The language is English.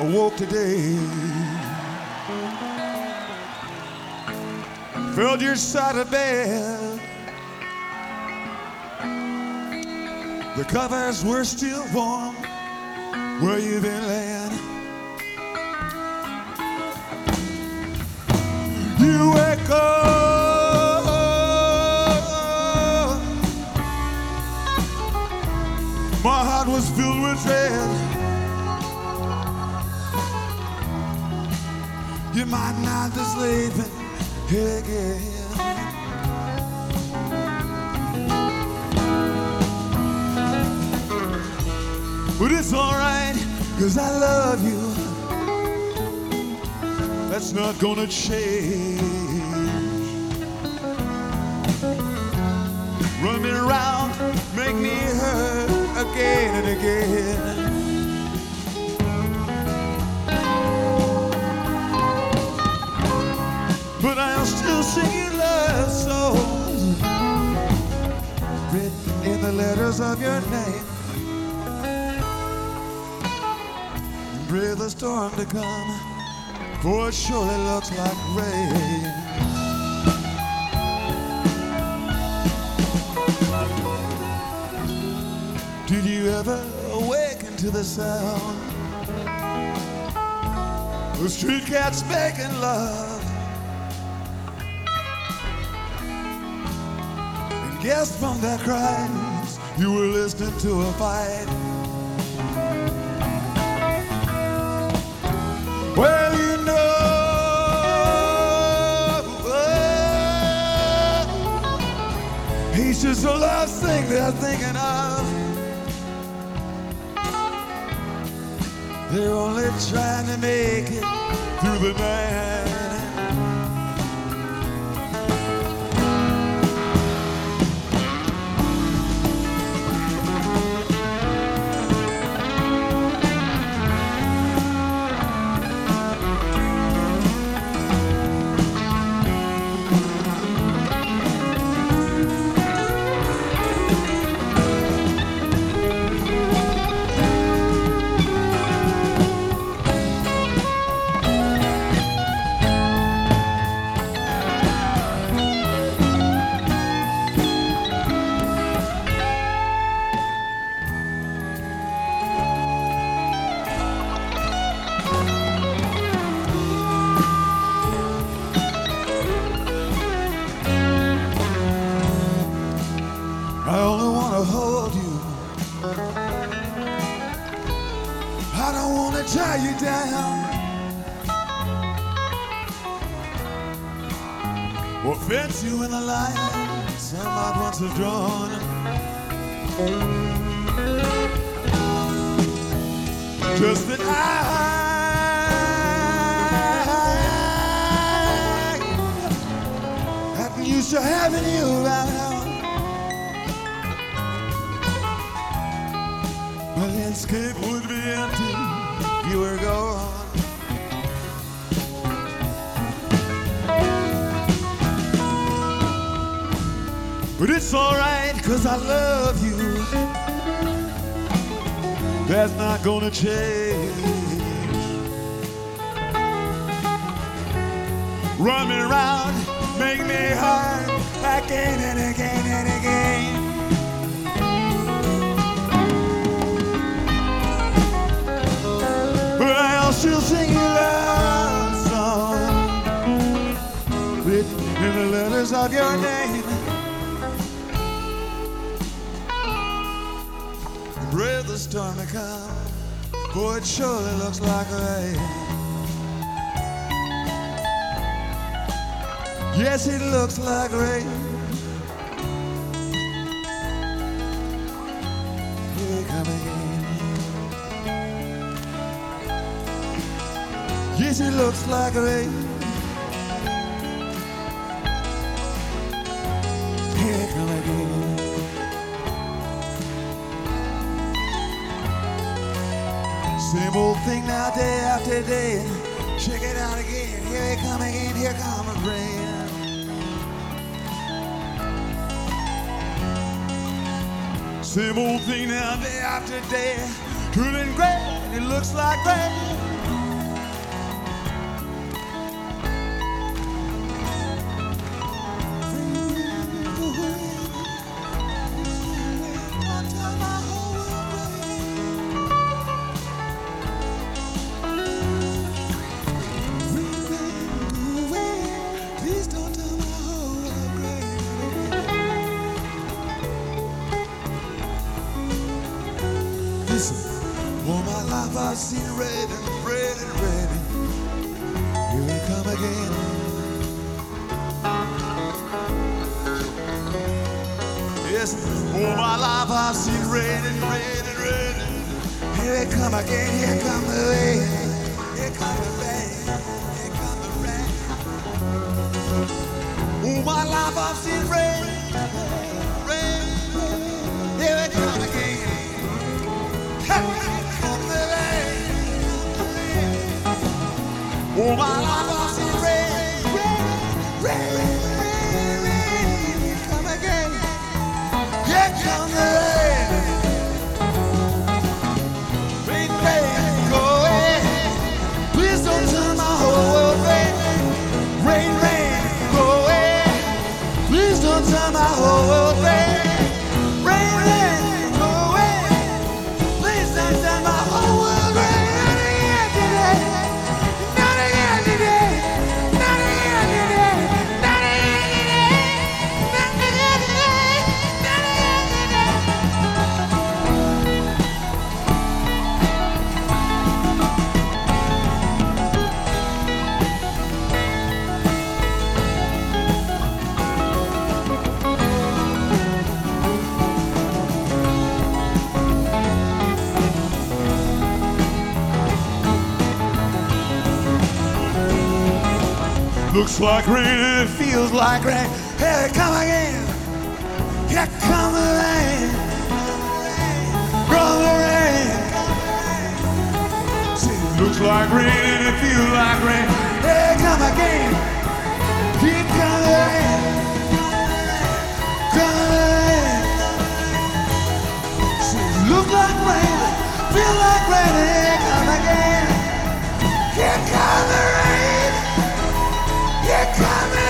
awoke today. Filled your side of bed. The covers were still warm where you've been laying. You wake up, my heart was filled with dread. You might not be sleeping here again. But it's alright, 'cause I love you. That's not gonna change. Run me around, make me hurt again and again. But I'll still sing your love songs written in the letters of your name. Pray the storm to come, for it surely looks like rain. Did you ever awaken to the sound of street cats making love? And guessed from their cries you were listening to a fight. Well, you know, he's just the last thing they're thinking of. They're only trying to make it through the night. I only want to hold you. I don't want to tie you down or fence you in the line some loved ones have drawn. Just that I hadn't used to having you around. My landscape would be empty if you were gone. But it's alright, 'cause I love you. That's not gonna change. Run me around, make me hurt again and again and again. She'll sing your love song written in the letters of your name. Pray the storm to come, for it surely looks like rain. Yes, it looks like rain. Here it comes again. Yes, it looks like rain. Here it come again. Same old thing now, day after day. Check it out again. Here it come again. Here come the rain. Same old thing now, day after day. Turning gray. It looks like rain. life I've seen red and red and red. Here we come again. Yes, all my life I've seen red and red and red. Here it come again, here come the rain. Here come the rain, here come the rain. All my life I've seen rain, rain. Here it come again. Here come the rain. All my life I've seen rain, rain, rain, rain, rain. Here come again. Here come the rain. Rain, rain, go away. Please don't turn my whole world rain. Rain, rain, go away. Please don't turn my whole world rain. Rain, rain, go away. Please don't turn my whole world rain. Not again today. Not again today. Not again today. Not again today. Not again today. Looks like rain and it feels like rain. Here it come again. Here come the rain. From the rain. See, looks like rain and it feels like rain. Here it come again. Here come the rain. Come the rain. See, look like rain. Feel like rain. Here it come again. Here come the rain. Here come